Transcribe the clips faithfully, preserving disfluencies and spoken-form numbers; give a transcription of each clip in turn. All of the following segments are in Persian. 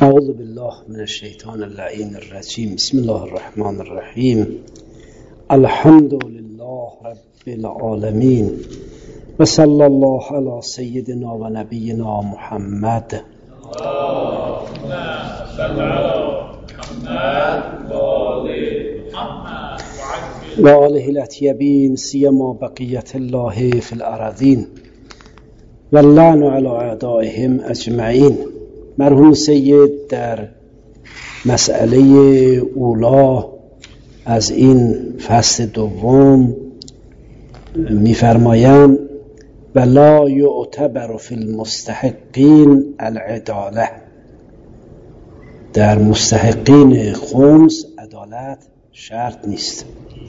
اعوذ بالله من الشیطان اللعین الرجیم. بسم الله الرحمن الرحیم. الحمد لله رب العالمین و صلی الله علی سیدنا و نبینا محمد و آله الاطیبین سیما بقیت الله فی الارضین و اللعن علی اعدائهم اجمعین. مرحوم سید در مسئله اولا از این فصل دوم می‌فرمایند ولا یعتبر فی المستحقین العداله. در مستحقین خمس عدالت شرط نیست.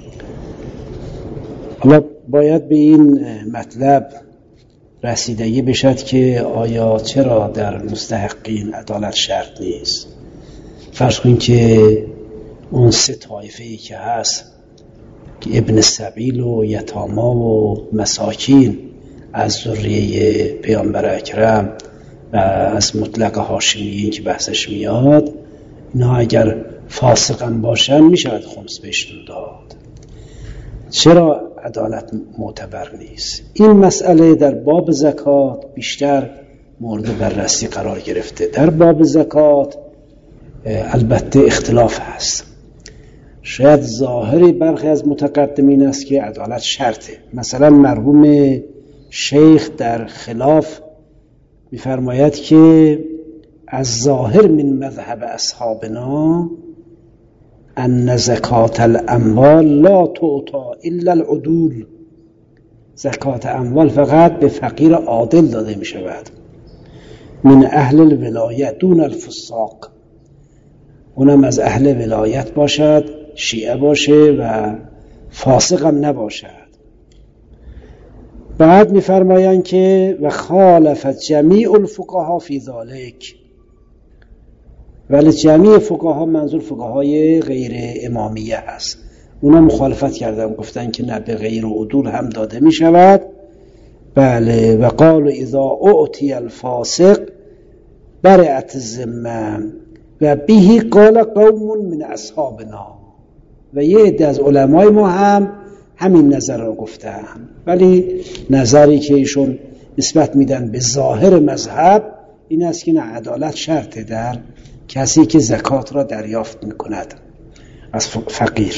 حالا باید به این مطلب رسیدگی بشد که آیا چرا در مستحقین عدالت شرط نیست؟ فرض کنید که اون سه طایفه‌ای که هست که ابن السبیل و یتاما و مساکین از ذریه پیامبر اکرم و از مطلق هاشمیین که بحثش میاد، اینا اگر فاسقا باشن میشود خمس بهشون داد. چرا عدالت معتبر نیست؟ این مسئله در باب زکات بیشتر مورد بررسی قرار گرفته. در باب زکات البته اختلاف هست. شاید ظاهری برخی از متقدمین است که عدالت شرطه. مثلا مرحوم شیخ در خلاف می‌فرماید که از ظاهر من مذهب اصحابنا ان زکات الاموال لا تعطى الا العدول. زکات اموال فقط به فقیر عادل داده می شود، من اهل الولایت دون الفساق. اونم از اهل ولایت باشد، شیعه باشه و فاسق هم نباشد. بعد می فرمایند که و خالف جمیع الفقها فی ذلک، ولی جمعی فقها منظور فقهای غیر امامیه هست، اونا مخالفت کردن، گفتن که نه، به غیر عدول هم داده می شود. بله. و قالوا اذا اعطی الفاسق برئت الذمه و به قال قوم من اصحابنا. و یه عده از علمای ما هم همین نظر رو گفتن، ولی نظری که ایشون نسبت میدن به ظاهر مذهب این است که نه، عدالت شرطه در کسی که زکات را دریافت میکند از فقیر.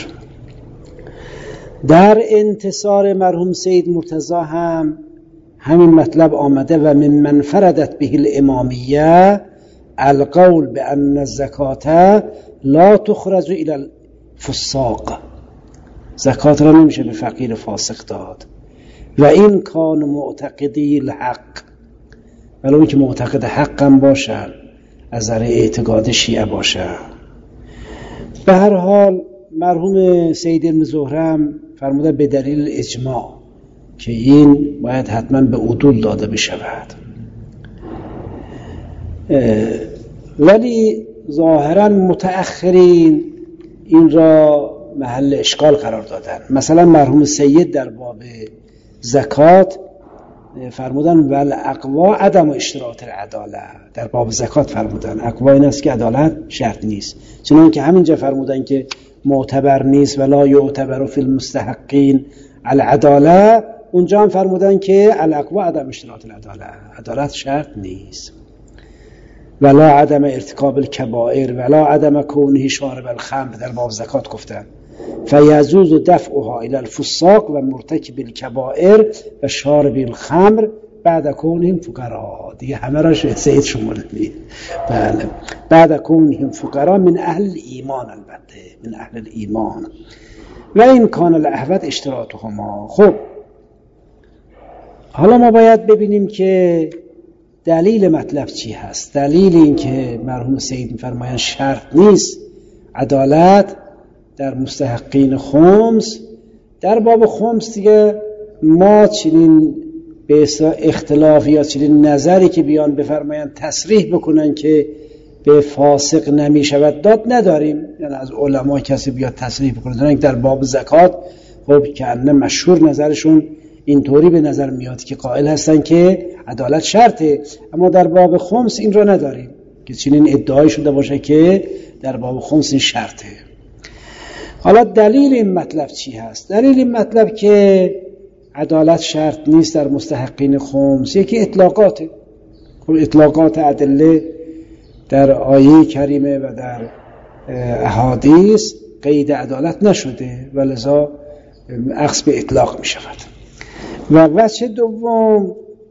در انتصار مرحوم سید مرتضی هم همین مطلب آمده و من من فردت به الامامیه القول بان الزکات لا تخرج الى الفساق. زکات را نمیشه به فقیر فاسق داد. و این کان معتقدی الحق، ولی اون که معتقد حق هم باشن، از نظر اعتقاد شیعه باشه. به هر حال مرحوم سید ابن زهرم فرموده به دلیل اجماع که این باید حتما به عدول داده بشود، ولی ظاهرا متأخرین این را محل اشکال قرار دادن. مثلا مرحوم سید در باب زکات فرمودن ول اقوا عدم اشتراط العداله. در باب زکات فرمودن اقوا این است که عدالت شرط نیست، چون که همینجا فرمودن که معتبر نیست ولا یعتبر فی المستحقین العداله، اونجا هم فرمودن که الاقوا عدم اشتراط العداله، عدالت شرط نیست. ولا عدم ارتکاب الکبائر ولا عدم کونه شارب الخمر در باب زکات گفتن فیجوز دفعها الى الفساق و مرتکب الکبائر و شارب الخمر بعد کونهم فقرا. دیگه همه را سید شمردید. بله. بعد کونهم فقرا من اهل ایمان، البته من اهل ایمان. و این کان الاحوط اشتراطهما. خب حالا ما باید ببینیم که دلیل مطلب چی هست. دلیل این که مرحوم سید می‌فرمایند شرط نیست عدالت در مستحقین خمس. در باب خمس دیگه ما چنین به اختلاف یا چنین نظری که بیان بفرمایند تصریح بکنن که به فاسق نمی شود داد نداریم. یعنی از علما کسی بیاد تصریح بکنه در باب زکات، خب که انه مشهور نظرشون اینطوری به نظر میاد که قائل هستن که عدالت شرطه، اما در باب خمس این رو نداریم. که چنین ادعای شده باشه که در باب خمس این شرطه. حالا دلیل این مطلب چی هست؟ دلیل این مطلب که عدالت شرط نیست در مستحقین خمس یکی اطلاقاته. اطلاقات ادله در آیه کریمه و در احادیث قید عدالت نشده و لذا اخذ به اطلاق می شود. و وجه دوم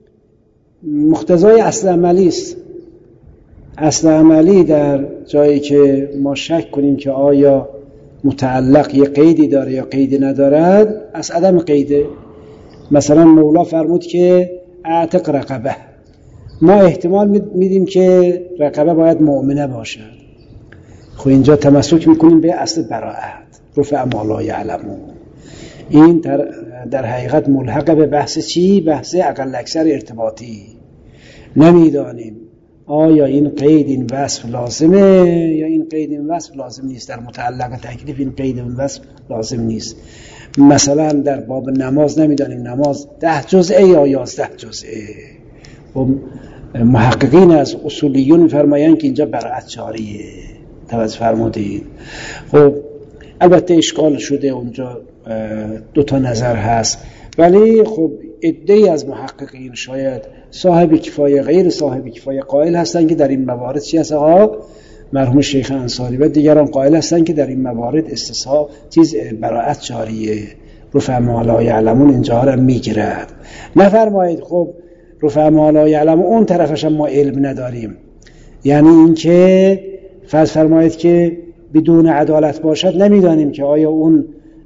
مقتضای اصل عملی است. اصل عملی در جایی که ما شک کنیم که آیا متعلق یه قیدی داره یا قیدی ندارد، از عدم قیده. مثلا مولا فرمود که اعتق رقبه، ما احتمال میدیم که رقبه باید مؤمنه باشد. خب اینجا تمسک میکنیم به اصل براءت، رفع ما لا یعلمون. این در, در حقیقت ملحق به بحث چی؟ بحث اقل اکثر ارتباطی. نمیدانیم آیا این قید این وصف لازمه یا این قید این وصف لازم نیست. در متعلق تکلیف این قید این وصف لازم نیست. مثلا در باب نماز نمیدانیم نماز ده جزئه یا یازده جزئه. و محققین از اصولیون فرمایند که اینجا براءت جاریه. توجه فرمودید؟ خب البته اشکال شده اونجا، دو تا نظر هست، ولی خب عده‌ای از محققین شاید صاحب کفایه غیر صاحب کفایه قائل هستن که در این موارد چی هست؟ ها مرحوم شیخ انصاری و دیگران قائل هستن که در این موارد استثناء چیز براءت جاریه، رفع ما لا یعلمون اینجا را میگیرد. نفرمایید خب رفع ما لا یعلمون اون طرفش هم ما علم نداریم، یعنی این که فرض فرمایید که بدون عدالت باشد نمیدانیم که آیا اون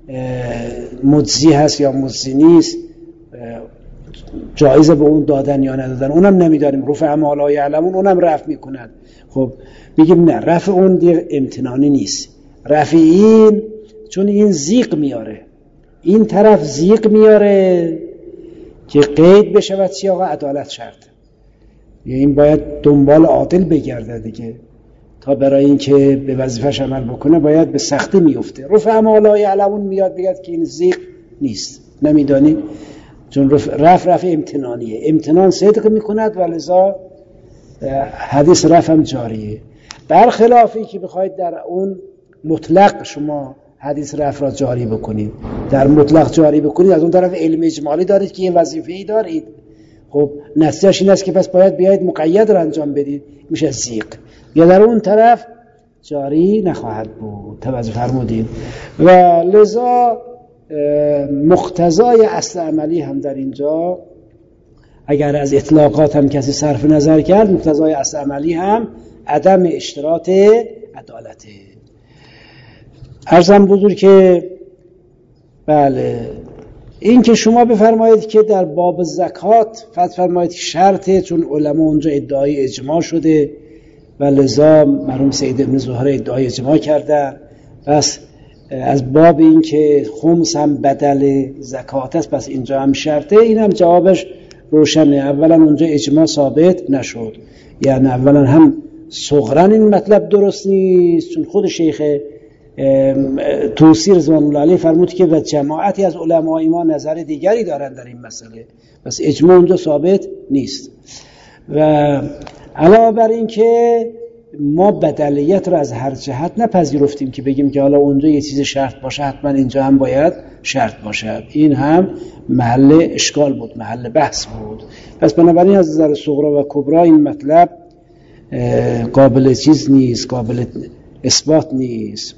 مجزی هست یا مجزی نیست، جایزه به اون دادن یا ندادن اونم نمیدانیم. رفع ما لا یعلمون اونم رفع میکنن. خب میگیم نه، رفع اون دیگه امتنانی نیست. رفع این چون این زیق میاره، این طرف زیق میاره که قید بشود چی آقا؟ عدالت شرط. یعنی این باید دنبال عادل بگرده دیگه، تا برای این که به وظیفش عمل بکنه باید به سختی میفته. رفع ما لا یعلمون میاد بگد که این زیق نیست، نمیدانی، چون رفع رفع امتنانیه، امتنان صدق میکند و لذا حدیث رفع هم جاریه. برخلافی که بخواید در اون مطلق شما حدیث رفع را جاری بکنید، در مطلق جاری بکنید، از اون طرف علم اجمالی دارید که یه وظیفه‌ای دارید، خب نتیجهش این است که پس باید بیایید مقید را انجام بدید، میشه زیق. یا در اون طرف جاری نخواهد بود. توجه فرمودید؟ و لذا مقتضای اصل عملی هم در اینجا، اگر از اطلاقات هم کسی صرف نظر کرد، مقتضای اصل عملی هم عدم اشتراط عدالته. عرضم بزرگ که بله، این که شما بفرمایید که در باب زکات فرض فرمایید شرطه، چون علما اونجا ادعای اجماع شده و لذا مرحوم سید ابن زهره ادعای اجماع کردن، پس از باب این که خمس هم بدل زکات است پس اینجا هم شرطه، این هم جوابش روشنه. اولا اونجا اجماع ثابت نشد، یعنی اولا هم صغرا این مطلب درست نیست، چون خود شیخ توسی رضوان الله علیه فرمود که و جماعتی از علمای ما نظر دیگری دارند در این مسئله، پس اجماع اونجا ثابت نیست. و علاوه بر این که ما بدلیت رو از هر جهت نپذیرفتیم که بگیم که حالا اونجا یه چیز شرط باشه حتما اینجا هم باید شرط باشد، این هم محل اشکال بود، محل بحث بود. پس بنابراین از نظر صغرا و کبرا این مطلب قابل چیز نیست، قابل اثبات نیست.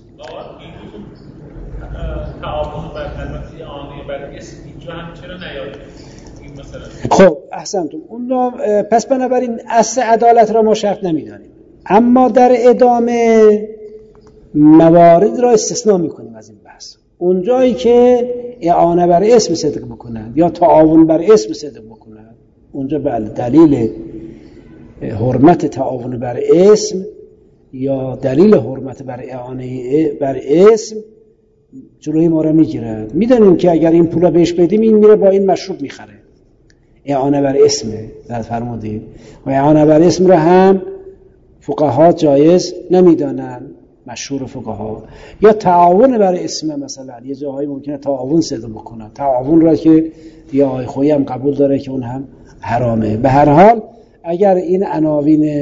تعاون بر البته آنی بر اسم اینجا هم چرا نیاد این مثلا؟ خب احسنتون. اون پس بنابراین اصل عدالت را ما شرط نمیدانیم، اما در ادامه موارد را استثناء میکنیم از این بحث. اونجایی که اعانه بر اسم صدق بکنند یا تعاون بر اسم صدق بکنند، اونجا بله دلیل حرمت تعاون بر اسم یا دلیل حرمت بر اعانه بر اسم جلوی ما را میگیرد. میدونیم که اگر این پولا بهش بدیم این میره با این مشروب میخره، اعانه بر اسمه در فرمودید. و اعانه بر اسم را هم فقها جایز نمیدانن، مشهور فقها. یا تعاون بر اسم، مثلا یه جاهایی ممکنه تعاون صدق بکنن، تعاون را که یا آقای خویی هم قبول داره که اون هم حرامه. به هر حال اگر این عناوین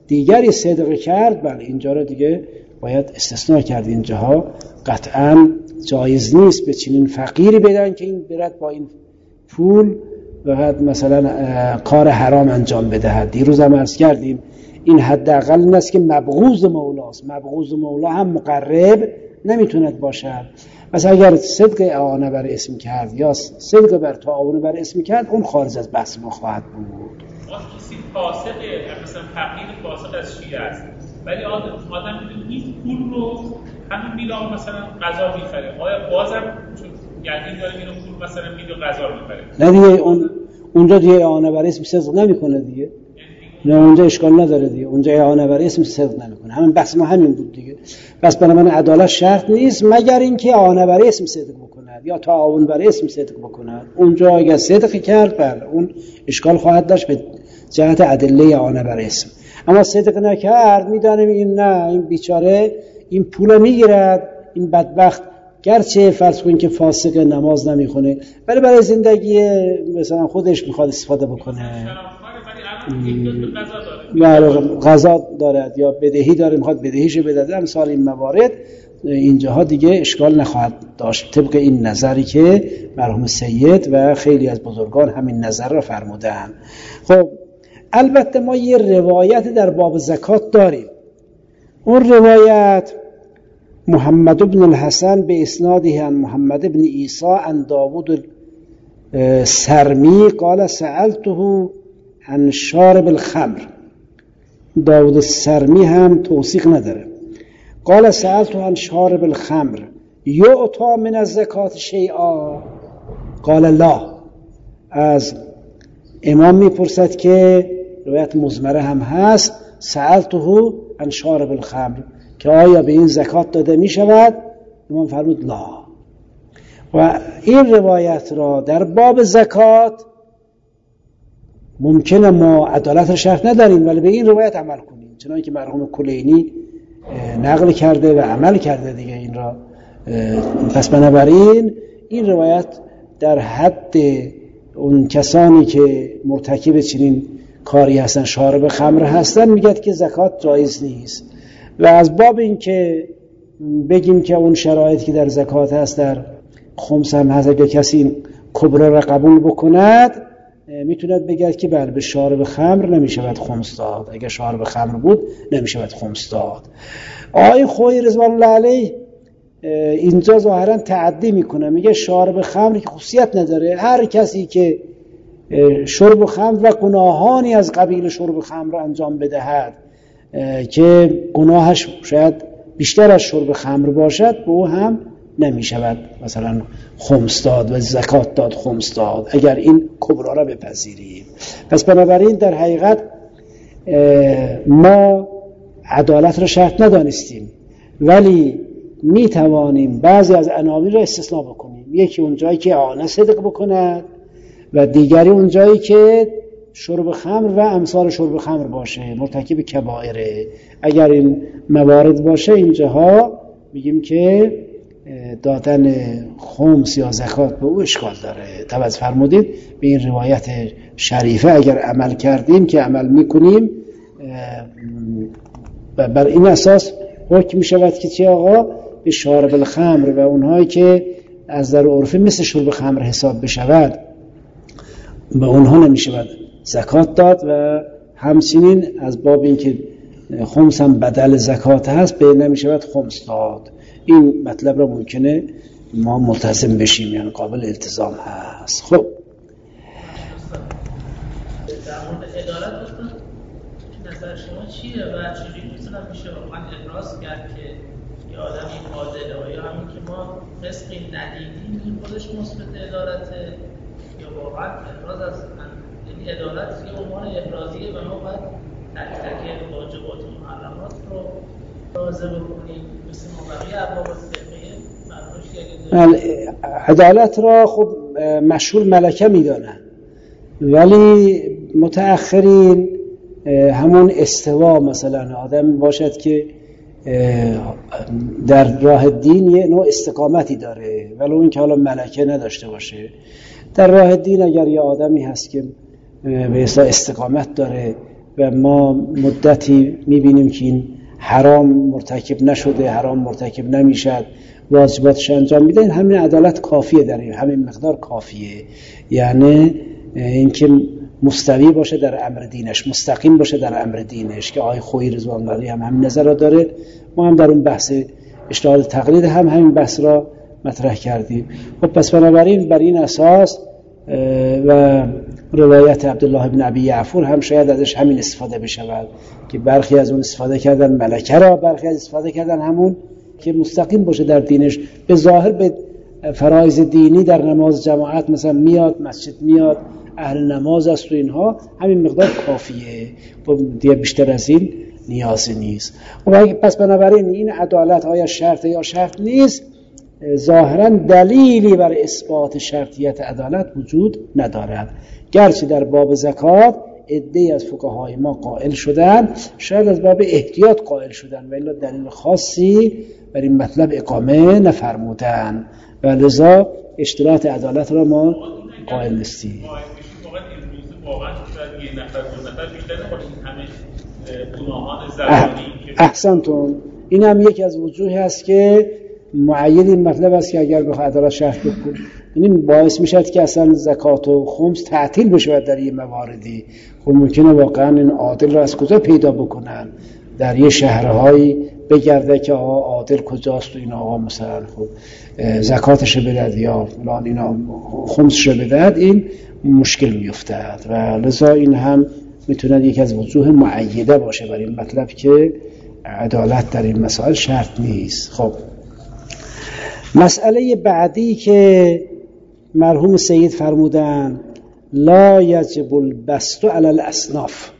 دیگری صدق کرد، بله اینجا رو دیگه باید استثناء کرد. اینجاها قطعا جایز نیست به چنین فقیری بدن که این برد با این پول باید مثلا کار حرام انجام بدهد. دیروز هم عرض کردیم این حداقل این است که مبغوض مولاست. مبغوض مولا هم مقرب نمیتوند باشد. پس اگر صدق اعانه بر اسم کرد یا صدق بر تعاون بر اسم کرد، اون خارج از بحث ما خواهد بود. کسی فاسقه، مثلا فقیر فاسق از شیعه است، ولی آدم آدم این پول رو همین میره مثلا غذا میخره، آیا بازم چون یقین داره اینو پول مثلا میره غذا میخره؟ نه دیگه اون اونجا دیگه اعانه بر اسم صدق نمیکنه دیگه. نه اونجا اشکال نداره دیگه، اونجا اعانه بر اسم صدق نمیکنه. همین بحث ما همین بود دیگه. بس بنابراین عدالت شرط نیست مگر اینکه اعانه بر اسم صدق بکند یا تعاون بر اسم صدق بکند. اونجا اگر صدق کرد بله اون اشکال خواهد داشت به جهت ادله اعانه بر اسم. اما صدق نکرد میدانیم این نه، این بیچاره این پول میگیرد، این بدبخت گرچه فرض کنید که فاسق نماز نمیخونه ولی برای زندگی مثلا خودش میخواد استفاده بکنه، یا غذا دارد یا بدهی داره میخواد بدهیشو بده، امثال این موارد اینجاها دیگه اشکال نخواهد داشت طبق این نظری که مرحوم سید و خیلی از بزرگان همین نظر را فرمودن. خب البته ما یه روایت در باب زکات داریم. اون روایت محمد بن الحسن به اسناده عن محمد بن عیسی عن داوود السرمی قال سألته عن شارب الخمر. داوود السرمی هم توثیق نداره. قال سألته عن شارب الخمر یعطا من الزکات شیئا قال لا. از امام میپرسد که روایت مزمره هم هست سألته عن شارب الخمر که آیا به این زکات داده می شود؟ امام فرمود لا. و این روایت را در باب زکات ممکنه ما عدالت را شرط نداریم ولی به این روایت عمل کنیم، چنانکه که مرحوم کلینی نقل کرده و عمل کرده دیگه این را. پس بنابراین این روایت در حد اون کسانی که مرتکب چنین کاری هستن شارب خمر هستن میگه که زکات جایز نیست. و از باب این که بگیم که اون شرایط که در زکات هست در خمس هم هست، اگه کسی این کبرا را قبول بکند میتوند بگه که بله به شارب خمر نمیشود خمس داد، اگه شارب خمر بود نمیشود خمس داد. آقای خویی رضوان الله علیه اینجا ظاهرا تعدی میکنه، میگه شارب خمر که خصوصیت نداره، هر کسی که شرب خمر و گناهانی از قبیل شرب خمر انجام بدهد که گناهش شاید بیشتر از شرب خمر باشد به او هم نمی شود مثلا خمس داد و زکات داد خمس داد اگر این کبرا را بپذیریم. پس بنابراین در حقیقت ما عدالت را شرط ندانستیم ولی می توانیم بعضی از عناوین را استثناء بکنیم. یکی اون جایی که اعانه صدق بکند و دیگری اون جایی که شرب خمر و امثال شرب خمر باشه، مرتکب کبائره. اگر این موارد باشه اینجاها میگیم که دادن خمس یا زکات به او اشکال داره. توجه فرمودید به این روایت شریفه اگر عمل کردیم که عمل میکنیم بر این اساس حکم میشود که چه آقا به شارب الخمر و اونهایی که از در عرفی مثل شرب خمر حساب بشود به اونها نمیشود زکات داد و همچنین از باب این که خمس هم بدل زکات هست به نمیشود خمس داد. این مطلب را ممکنه ما ملتزم بشیم، یعنی قابل التزام هست. خب در مورد ادالت هستم نظر شما چیه و چجوری میتونم میشه واقعا ابراز کرد که یه آدمی عادله آیا همین که ما رزقی ندیدیم این خودش مثبت عدالته یا واقعا ابراز از یعنی عدالت یه عنوان ابرازیه و ما باید تک تک واجبات و محرمات رو رازه بکنیم مثل ما بقیه ابواب فقهیه مرموشی اگه عدالت را خب مشهور ملکه میدانن ولی متأخرین همون استوا مثلا آدم باشد که در راه دین یه نوع استقامتی داره ولو این که حالا ملکه نداشته باشه. در راه دین اگر یه آدمی هست که به اصطلاح استقامت داره و ما مدتی میبینیم که این حرام مرتکب نشده، حرام مرتکب نمیشد، واجباتش انجام میده، این همین عدالت کافیه، در این همین مقدار کافیه. یعنی اینکه مستوی باشه در امر دینش، مستقیم باشه در امر دینش، که آقای خویی رضوان الله علیه هم همین نظر را داره. ما هم در اون بحث اجتهاد تقلید هم همین بحث را مطرح کردیم. خب پس بنابراین بر این اساس و روایت عبدالله بن ابی یعفور هم شاید ازش همین استفاده بشود که برخی از اون استفاده کردن ملکه را، برخی از استفاده کردن همون که مستقیم باشه در دینش، به ظاهر به فرایض دینی در نماز جماعت مثلا میاد، مسجد میاد، اهل نماز است و اینها، همین مقدار کافیه، دیگه بیشتر از این نیازی نیست. و پس بنابراین این عدالت آیا شرط یا شرط نیست، ظاهرا دلیلی بر اثبات شرطیت عدالت وجود ندارد. گرچه در باب زکات عده‌ای از فقهای ما قائل شدن، شاید از باب احتیاط قائل شدن و الا دلیل خاصی بر این مطلب اقامه نفرمودن و لذا اشتراط عدالت را ما قائل نیستیم. احسنتون، این هم یکی از وجوهی است که معید این مطلب است که اگر بخواد عدالت شرط بکنه، این باعث میشه که اصلا زکات و خمس تعطیل بشه در این مواردی. خب ممکنه واقعا این عادل را از کجا پیدا بکنن؟ در یه شهرهایی بگرده که آقا عادل کجاست و این آقا مثلا خب زکاتش بدهد یا فلان اینا خمسش بدهد، این مشکل میافتد و لذا این هم میتونه یکی از وجوه معیده باشه برای این مطلب که عدالت در این مسائل شرط نیست. خب مسئله بعدی که مرحوم سید فرمودن لا یجب البسط علی الاصناف.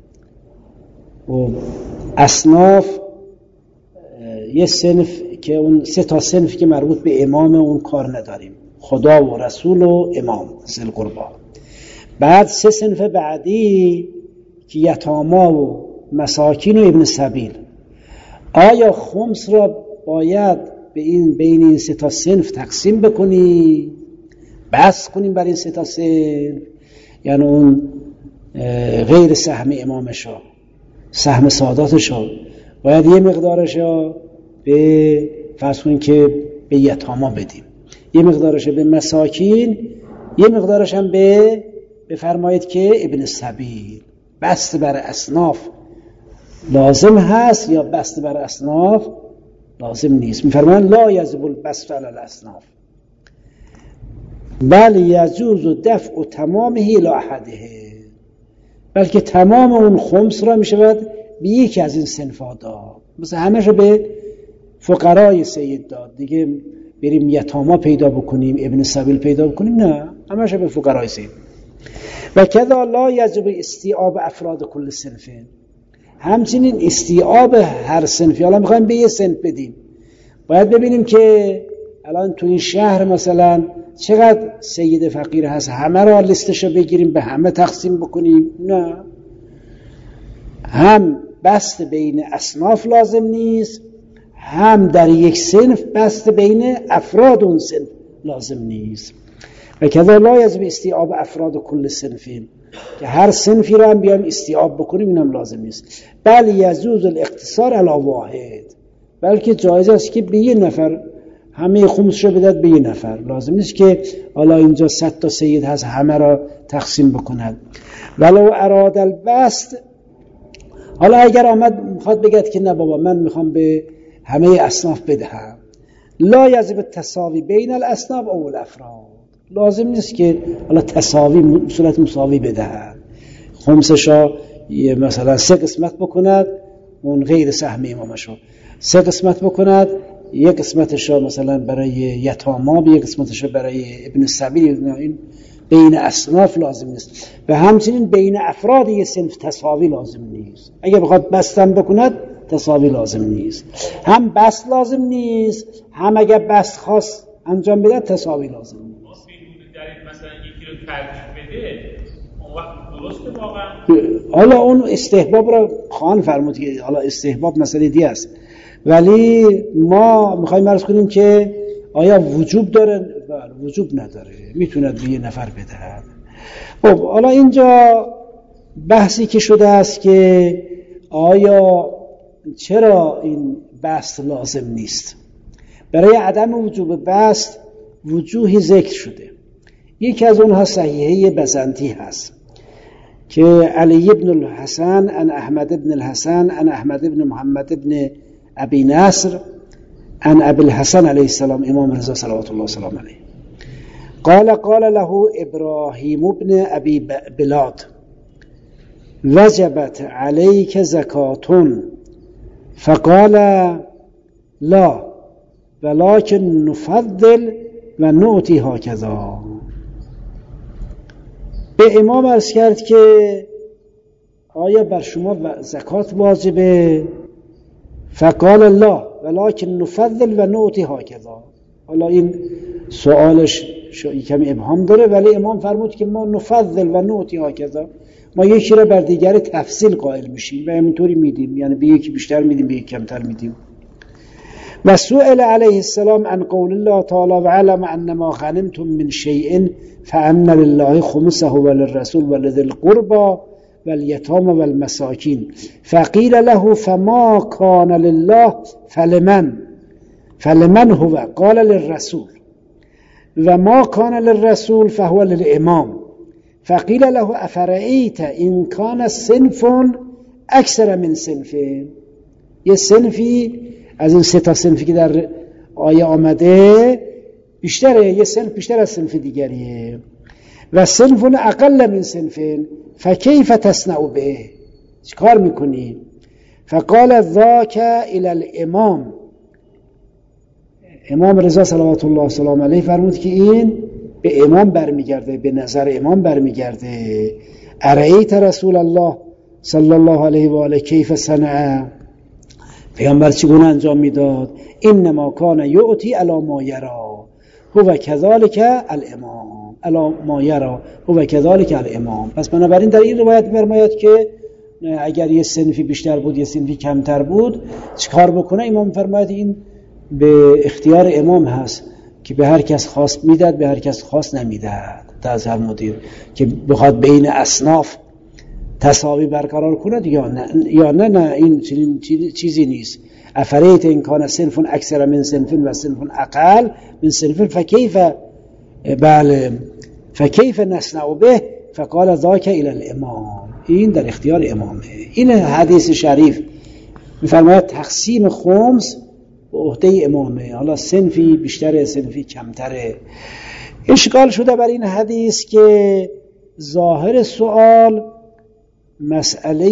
و اصناف یه صنف که اون سه تا صنف که مربوط به امام اون کار نداریم، خدا و رسول و امام ذی القربا. بعد سه صنف بعدی که یتاما و مساکین و ابن سبیل. آیا خمس را باید به این بین این سه تا صنف تقسیم بکنی، بس کنیم بر این سه تا صنف، یعنی اون غیر سهم امامشو، سهم ساداتشو باید یه مقدارشو به فرض کنیم که به یتاما بدیم، یه مقدارشو به مساکین، یه مقدارش هم به بفرمایید که ابن سبیل. بست بر اصناف لازم هست یا بست بر اصناف لازم نیست؟ میفرمان لا یجب البسط علی الاصناف بل یجوز دفع تمامه الی احده، بلکه تمام اون خمس را میشود به یکی از این صنفا داد. مثلا همش به فقرای سید داد، دیگه بریم یتاما پیدا بکنیم، ابن سبیل پیدا بکنیم، نه، همش به فقرای سید. و کذا لا یجب استیعاب افراد کل صنف، همچنین استیعاب هر صنفی. حالا میخوایم به یه صنف بدیم، باید ببینیم که الان تو این شهر مثلا چقدر سید فقیر هست، همه را لیستشو بگیریم به همه تقسیم بکنیم، نه، هم بست بین اصناف لازم نیست، هم در یک صنف بست بین افراد اون صنف لازم نیست. و کذا لا یجب استیعاب افراد کل صنفین، که هر صنفی را هم بیایم استیعاب بکنیم، اینم لازم نیست. بل یجوز الاقتصار علی واحد، بلکه جایز است که به یه نفر همه خمسش رو بدهد به یه نفر، لازم نیست که حالا اینجا صد تا سید هست همه را تقسیم بکند. ولو اراد البسط، حالا اگر آمد میخواد بگد که نه بابا من میخوام به همه اصناف بدهم، لا یجب تساوی بین الاصناف او الافراد، لازم نیست که حالا تساوی صورت مساوی بدهد، خمسشا مثلا سه قسمت بکند، اون غیر سهم امامشو سه قسمت بکند، یک قسمتشو مثلا برای یتاما، یک قسمتشو برای ابن سبیل، این بین اصناف لازم نیست. و همچنین بین افراد یه صنف تساوی لازم نیست، اگه بخواد بستن بکند تساوی لازم نیست، هم بست لازم نیست، هم اگه بست خاص انجام بده تساوی لازم نیست. مثلا یکی رو ترجیح بده، اون وقت درسته واقعا؟ حالا اون استحباب را خواهان فرمود که حالا استحباب مسئله دیگه است، ولی ما میخوایم عرض کنیم که آیا وجوب داره؟ وجوب نداره، میتوند به یه نفر بدهد. خب حالا اینجا بحثی که شده است که آیا چرا این بسط لازم نیست. برای عدم وجوب بسط وجوهی ذکر شده. یکی از اونها صحیحه بزنطی هست که علی بن الحسن عن احمد بن الحسن عن احمد بن محمد بن ابی نصر عن ابی الحسن علیه السلام امام رضا صلوات الله وسلام علیه قال قال له ابراهیم بن ابی بلاد وجبت عليك زكاة فقال لا ولكن نفضل و نعطی هكذا. به امام عرض کرد که آیا بر شما زکات واجبه؟ فقال لا ولكن نفضل و نعطی هكذا. حالا این سوالش کمی ابهام داره، ولی امام فرمود که ما نفضل و نعطی هكذا، ما یکی را بر دیگر تفصیل قائل میشیم و همینطوری میدیم، یعنی به یکی بیشتر میدیم به یکی کمتر میدیم. و سئل علیه السلام عن قول الله تعالی و علم ان ما غنمتم من شیء فان لله خمسه وللرسول ولذي القربى والیتامى والمساکین فقیل له فما کان لله فلمن فلمن هو قال للرسول و ما کان للرسول فهو للامام فقیل له افرئیت ان کان صنف اکثر من صنف. یه صنفی از این سه تا صنفی که در آیه آمده بیشتره، یه صنف بیشتر از صنف دیگریه. و صنف اقل من صنف فکیف تصنع به، چیکار میکنی؟ فقال ذاک الی الامام. امام رضا صلوات الله وسلام علیه فرمود که این به امام برمیگرده، به نظر امام برمیگرده. ارایت رسول الله صلی الله علیه و آله کیف صنع، پیامبر چگونه انجام میداد؟ انما کان یعطی علی ما یرا هو کذالک الامام، علی ما یرا هو کذالک الامام. پس بنابراین در این روایت می‌فرماید که اگر یه صنفی بیشتر بود یه صنفی کمتر بود چیکار بکنه؟ امام فرماید این به اختیار امام هست که به هر کس خواست میداد، به هر کس خواست نمیداد. تازه مدیر که بخواد بین اصناف تساوی برقرار کنه یا نه یا نه نه این چنین چیزی نیست. افریت این کان صنف اکثر من صنف و صنف اقل من صنف فکیف بله فکیف نصنع به فقال ذاک الی الامام. این در اختیار امامه. این حدیث شریف میفرماید تقسیم خمس به عهده امامه. حالا صنفی بیشتره صنفی کمتره. اشکال شده بر این حدیث که ظاهر سوال مسئله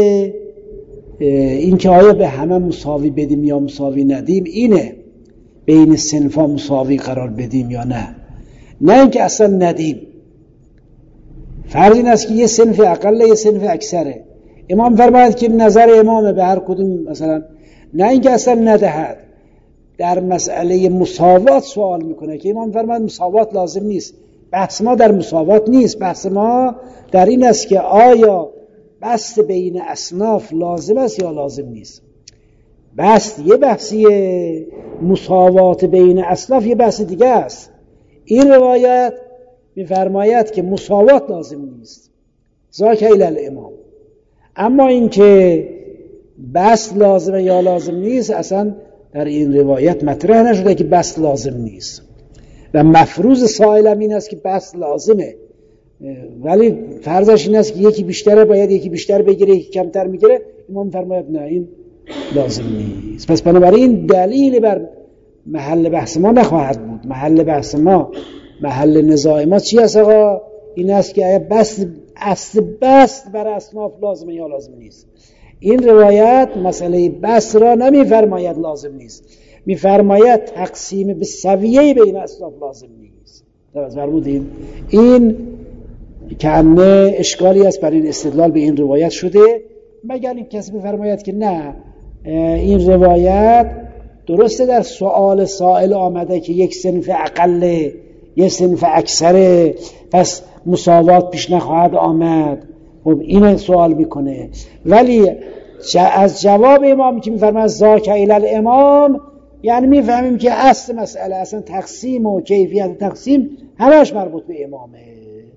این که آیا به همه مساوی بدیم یا مساوی ندیم اینه، بین صنفا مساوی قرار بدیم یا نه، نه اینکه اصلا ندیم. فرض این است که یه صنف اقل یه صنف اکثره. امام فرماید که نظر امامه به هر کدوم مثلا، نه اینکه اصلا ندهد. در مسئله مساوات سوال میکنه که امام فرماید مساوات لازم نیست. بحث ما در مساوات نیست، بحث ما در این است که آیا بسط بین اصناف لازم است یا لازم نیست. بسط یه بحثیه، مساوات بین اصناف یه بحث دیگه است. این روایت میفرماید که مساوات لازم نیست، ذاک الی الامام. اما این که بسط لازمه یا لازم نیست اصلا در این روایت مطرح نشده که بسط لازم نیست و مفروض سائلم این است که بسط لازمه، ولی فرضش این است که یکی بیشتره باید یکی بیشتر بگیره یکی کمتر میگیره. امام فرماید نه این لازم نیست. پس بنابراین دلیل بر محل بحث ما نخواهد بود. محل بحث ما، محل نزاع ما چی است آقا؟ این است که آیا بسط اصل بسط بر اصناف لازمه یا لازم نیست. این روایت مسئله بسط را نمیفرماید لازم نیست، میفرماید تقسیم به سویه بین اصناف لازم نیست. درست فرمودین؟ این که همه اشکالی است بر این استدلال به این روایت شده، مگر این کسی بفرماید که نه این روایت درسته در سوال سائل آمده که یک صنف اقل یک صنف اکثره پس مساوات پیش نخواهد آمد. خب این سوال میکنه، ولی از جواب امام که میفرماید ذاک الی الامام یعنی میفهمیم که اصل مسئله اصلا تقسیم و کیفیت تقسیم همش مربوط به امامه.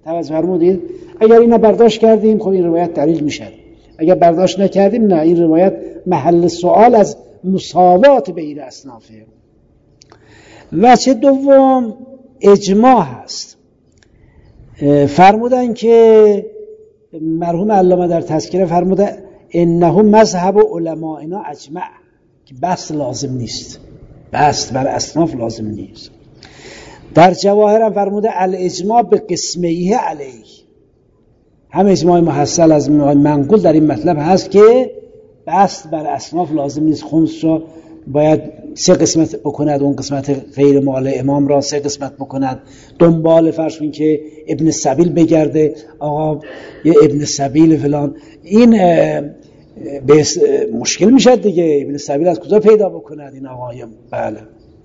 توجه فرمودید؟ اگر اینا برداشت کردیم خب این روایت دلیل میشه. اگر برداشت نکردیم نه، این روایت محل سوال از مساوات بین اصنافه. وجه دوم اجماع هست. فرمودن که مرحوم علامه در تذکره فرموده انه مذهب علمائنا اجمع، که بحث لازم نیست، بحث بر اصناف لازم نیست. در جواهر هم فرموده الاجماع به قسمیه علیه، هم اجماع محصل از منقول در این مطلب هست که بحث بر اصناف لازم نیست. خمس را باید سه قسمت بکند، اون قسمت غیر مال امام را سه قسمت بکند، دنبال فرض کن که ابن سبیل بگرده، آقا یه ابن سبیل فلان، این به مشکل میشه دیگه. ابن سبیل از کجا پیدا بکند این آقایم؟ بله.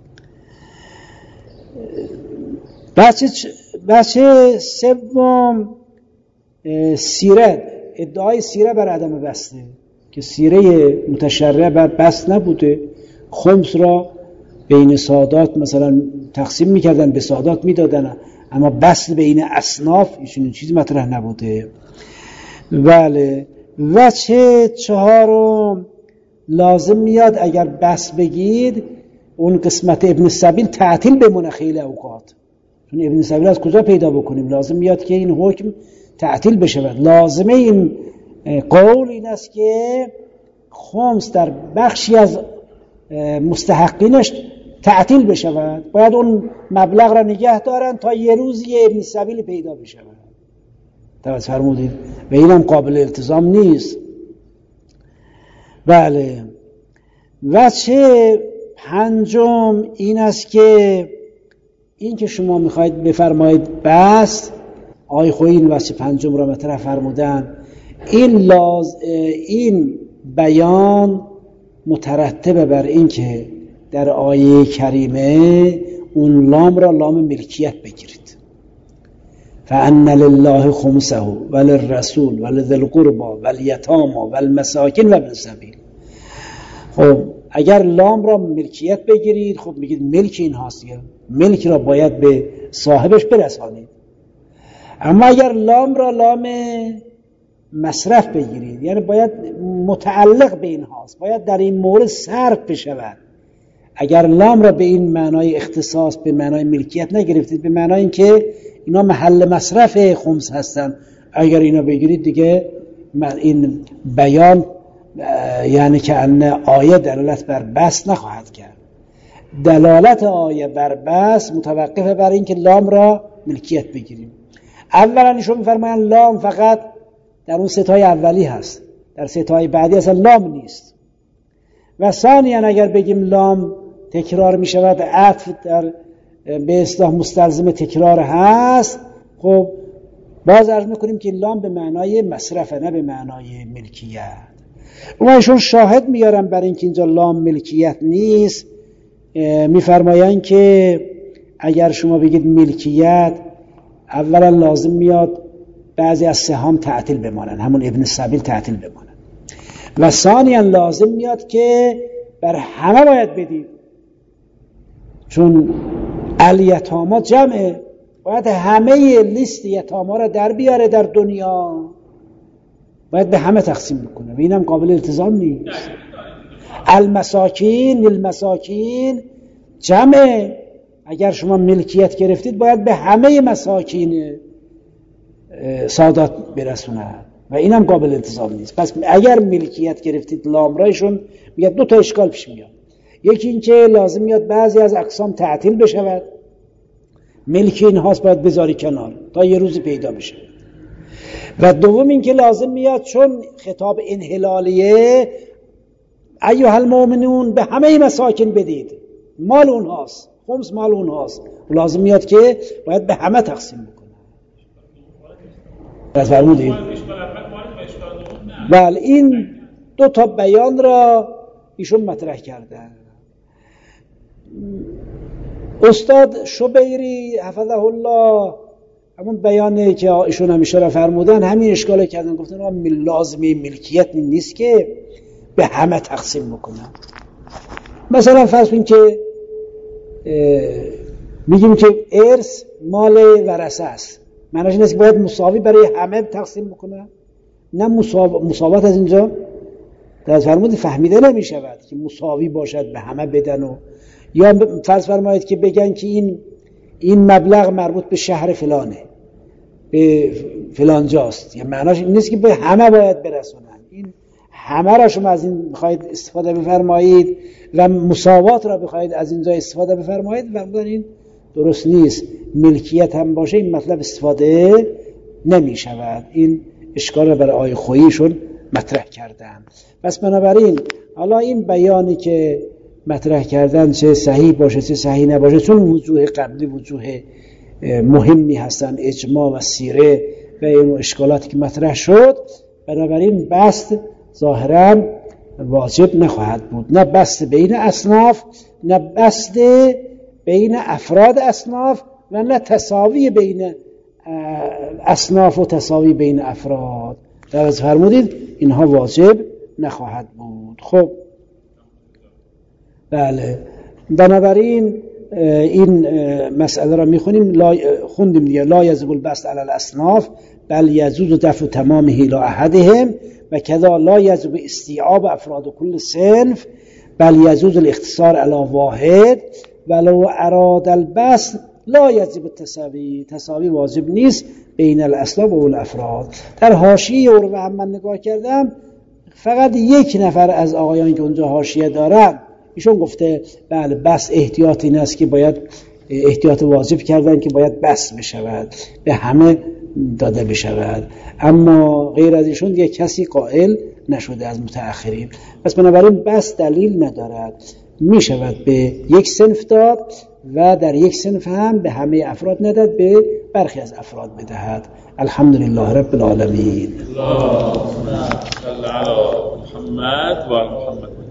بچه بچه سوم سیره، ادعای سیره بر عدم بسته، که سیره متشرع بر بست نبوده، خمس را بین سادات مثلا تقسیم میکردن، به سادات میدادن، اما بست بین اصناف ایشون چیزی مطرح نبوده. بله. وجه چهارم لازم میاد اگر بست بگید اون قسمت ابن سبیل تعطیل بمونه خیلی اوقات، چون ابن سبیل از کجا پیدا بکنیم؟ لازم میاد که این حکم تعطیل بشود. لازمه این قول این است که خمس در بخشی از مستحقینش تعطیل بشود، باید اون مبلغ را نگه دارن تا یه روز یه ابن سبیل پیدا بشود. توجه فرمودید؟ و اینم قابل التزام نیست. بله. وجه پنجم این است که این که شما میخواید بفرمایید بس، آی خو این وجه پنجم را مطرح فرمودن، این لاز این بیان مترتب بر این که در آیه کریمه اون لام را لام ملکیت بگیرید، فأن لله خمسه وللرسول ولذی القربى والیتامى والمساکین وابن السبیل. خب اگر لام را ملکیت بگیرید، خب میگید ملک این هاست، ملک را باید به صاحبش برسانید. اما اگر لام را لام مصرف بگیرید، یعنی باید متعلق به این هاست، باید در این مورد صرف بشود. اگر لام را به این معنای اختصاص، به معنای ملکیت نگرفتید، به معنای این که اینا محل مصرف خمس هستن، اگر اینا بگیرید دیگه این بیان یعنی که ان آیه دلالت بر بس نخواهد کرد. دلالت آیه بر بس متوقف بر این که لام را ملکیت بگیریم. اولا ایشون میفرمایند لام فقط در اون ستای اولی هست، در ستای بعدی اصلا لام نیست. و ثانیا اگر بگیم لام تکرار می شود، عطف در به اصطلاح مستلزم تکرار هست، خب باز عرض میکنیم که لام به معنای مصرفه، نه به معنای ملکیت. و ایشون شاهد میارن برای اینکه اینجا لام ملکیت نیست. میفرمایند که اگر شما بگید ملکیت، اولا لازم میاد بعضی از سهام تعطیل بمانن، همون ابن سبیل تعطیل بمانن، و ثانیا لازم میاد که بر همه باید بدید، چون الیتاما جمعه، باید همه لیست یتاما را در بیاره در دنیا، باید به همه تقسیم بکنه و اینم قابل التزام نیست. المساکین المساکین جمعه، اگر شما ملکیت گرفتید باید به همه مساکین سادات برسونه و اینم قابل التزام نیست. پس اگر ملکیت گرفتید لامرایشون میگه دو تا اشکال پیش میاد. یکی این که لازم میاد بعضی از اقسام تعطیل بشود، ملک این هاست باید بذاری کنار تا یه روزی پیدا بشه. و دوم این که لازم میاد چون خطاب انحلالیه، ایها المؤمنون به همه مساکین بدید، مال اون هاست، خمس مال اون هاست، لازم میاد که باید به همه تقسیم بکنه. از فرمودید؟ بله، این دو تا بیان را ایشون مطرح کردن. استاد شبیری حفظه الله همون بیانه که ایشون همیشه را فرمودن همین اشکال کردن، گفتن لازمه ملکیت نیست که به همه تقسیم بکنن. مثلا فرض کنید که میگیم که ارث مال ورثه است، معنیش این است که باید مساوی برای همه تقسیم بکنه؟ نه، مساوات از اینجا در فرمود فهمیده نمی شود که مساوی باشد به همه بدن. و یا فرض فرمایید که بگن که این این مبلغ مربوط به شهر فلانه، به فلان جاست، یا معناش این نیست که به همه باید برسونن. این همه را شما از این میخواید استفاده بفرمایید و مساوات را بخواید از اینجا استفاده بفرمایید، فرمودن این درست نیست. ملکیت هم باشه این مطلب استفاده نمی شود. این اشکال را برای آیه خوییشون مطرح کردن. پس بنابراین حالا این بیانی که مطرح کردن چه صحیح باشه چه صحیح نباشه، چون وجوه قبلی وجوه مهمی هستن، اجماع و سیره و این اشکالاتی که مطرح شد، بنابراین بست ظاهرا واجب نخواهد بود، نه بست بین اصناف، نه بست بین افراد اصناف، و نه تساوی بین اصناف و تساوی بین افراد. در از فرمودید اینها واجب نخواهد بود. خب بله، بنابراین این مسئله را میخونیم، لا خوندیم دیگه، لا یجب البسط علی الاصناف بل یجوز دفع تمامه الی احدهم و کذا لا یجب استیعاب افراد کل صنف بل یجوز الاختصار علی واحد ولو اراد البسط لا یجب التساوی، تساوی واجب نیست بین الاصناف و الافراد. در حاشیه عروه هم من نگاه کردم، فقط یک نفر از آقایان که اونجا حاشیه دارن ایشون گفته بله بس احتیاط این است که باید احتیاط واجب کردن که باید بس بشود، به همه داده بشود، اما غیر از ایشون یک کسی قائل نشده از متأخرین. پس بنابراین بس دلیل ندارد، می شود به یک صنف داد و در یک صنف هم به همه افراد نداد، به برخی از افراد بدهد. الحمدلله رب العالمین. اللهم صل علی محمد و محمد.